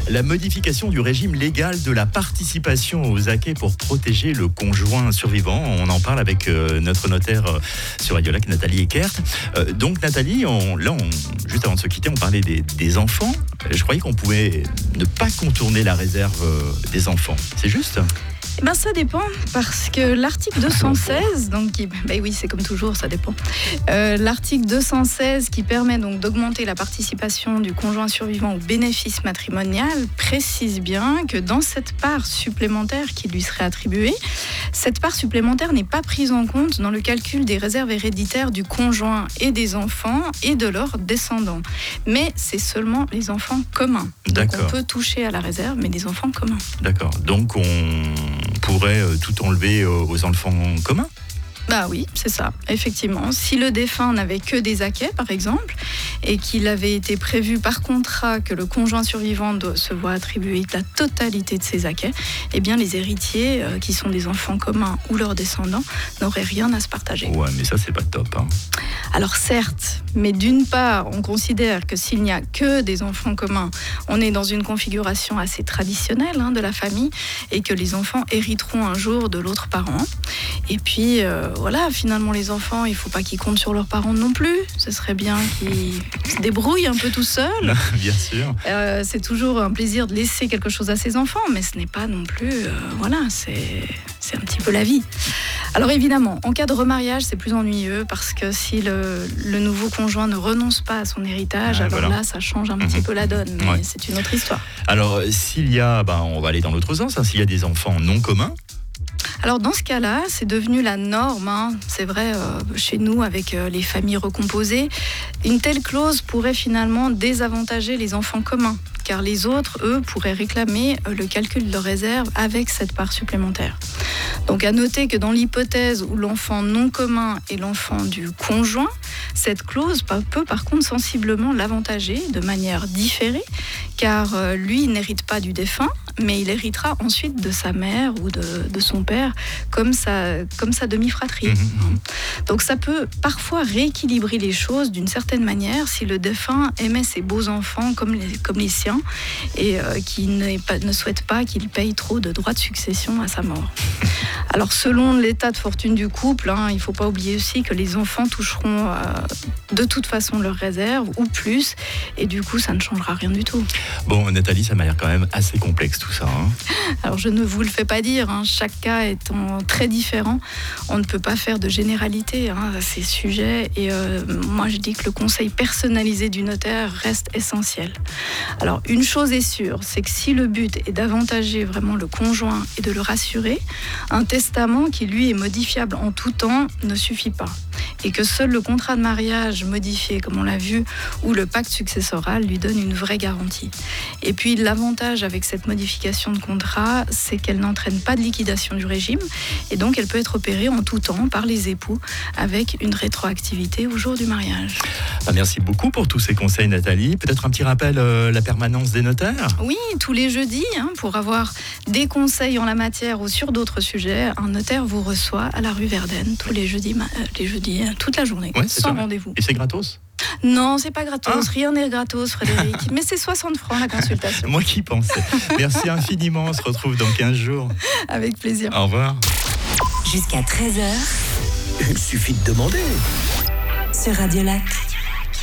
La modification du régime légal de la participation aux acquêts pour protéger le conjoint survivant. On en parle avec notre notaire sur Radio Lac, Nathalie Eckert. Donc Nathalie, juste avant de se quitter, on parlait des enfants. Je croyais qu'on pouvait ne pas contourner la réserve des enfants. C'est juste ? Eh ben, ça dépend, parce que l'article 216, oui, c'est comme toujours, ça dépend. L'article 216 qui permet donc d'augmenter la participation du conjoint survivant au bénéfice matrimonial précise bien que dans cette part supplémentaire qui lui serait attribuée, cette part supplémentaire n'est pas prise en compte dans le calcul des réserves héréditaires du conjoint et des enfants et de leurs descendants. Mais c'est seulement les enfants communs. D'accord. Donc on peut toucher à la réserve, mais des enfants communs. D'accord. Donc on pourrait tout enlever aux enfants communs ? Bah oui, c'est ça, effectivement. Si le défunt n'avait que des acquêts, par exemple, et qu'il avait été prévu par contrat que le conjoint survivant se voit attribuer la totalité de ses acquêts, eh bien les héritiers, qui sont des enfants communs ou leurs descendants, n'auraient rien à se partager. Ouais, mais ça, c'est pas top, hein. Alors certes, mais d'une part, on considère que s'il n'y a que des enfants communs, on est dans une configuration assez traditionnelle de la famille, et que les enfants hériteront un jour de l'autre parent. Et puis, voilà, finalement, les enfants, il ne faut pas qu'ils comptent sur leurs parents non plus. Ce serait bien qu'ils se débrouillent un peu tout seuls. Bien sûr. C'est toujours un plaisir de laisser quelque chose à ses enfants, mais ce n'est pas non plus... c'est un petit peu la vie. Alors évidemment, en cas de remariage, c'est plus ennuyeux parce que si le nouveau conjoint ne renonce pas à son héritage, là, ça change un petit peu la donne, mais c'est une autre histoire. Alors, s'il y a, on va aller dans l'autre sens, s'il y a des enfants non communs, alors dans ce cas-là, c'est devenu la norme, c'est vrai, chez nous avec les familles recomposées, une telle clause pourrait finalement désavantager les enfants communs, car les autres, eux, pourraient réclamer le calcul de réserve avec cette part supplémentaire. Donc à noter que dans l'hypothèse où l'enfant non commun est l'enfant du conjoint, cette clause peut par contre sensiblement l'avantager de manière différée, car lui il n'hérite pas du défunt, mais il héritera ensuite de sa mère ou de son père comme sa demi-fratrie. Donc ça peut parfois rééquilibrer les choses d'une certaine manière si le défunt aimait ses beaux-enfants comme les siens et qui ne souhaite pas qu'il paye trop de droits de succession à sa mort. Alors selon l'état de fortune du couple, il ne faut pas oublier aussi que les enfants toucheront de toute façon leurs réserves ou plus, et du coup ça ne changera rien du tout. Bon Nathalie, ça m'a l'air quand même assez complexe tout ça. Alors je ne vous le fais pas dire, chaque cas étant très différent, on ne peut pas faire de généralité à ces sujets, et moi je dis que le conseil personnalisé du notaire reste essentiel. Alors une chose est sûre, c'est que si le but est d'avantager vraiment le conjoint et de le rassurer, un testament qui lui est modifiable en tout temps ne suffit pas, et que seul le contrat de mariage modifié, comme on l'a vu, ou le pacte successoral lui donne une vraie garantie. Et puis l'avantage avec cette modification de contrat, c'est qu'elle n'entraîne pas de liquidation du régime, et donc elle peut être opérée en tout temps par les époux avec une rétroactivité au jour du mariage. Merci beaucoup pour tous ces conseils Nathalie. Peut-être un petit rappel, la permanence des notaires ? Oui, tous les jeudis, pour avoir des conseils en la matière ou sur d'autres sujets, un notaire vous reçoit à la rue Verdenne tous les jeudis, toute la journée, sans rendez-vous. Et c'est gratos ? Non, c'est pas gratos, rien n'est gratos Frédéric, mais c'est 60 francs la consultation. Moi qui pensais. Merci infiniment, on se retrouve dans 15 jours. Avec plaisir. Au revoir. Jusqu'à 13h. Il suffit de demander. Sur Radio Lac.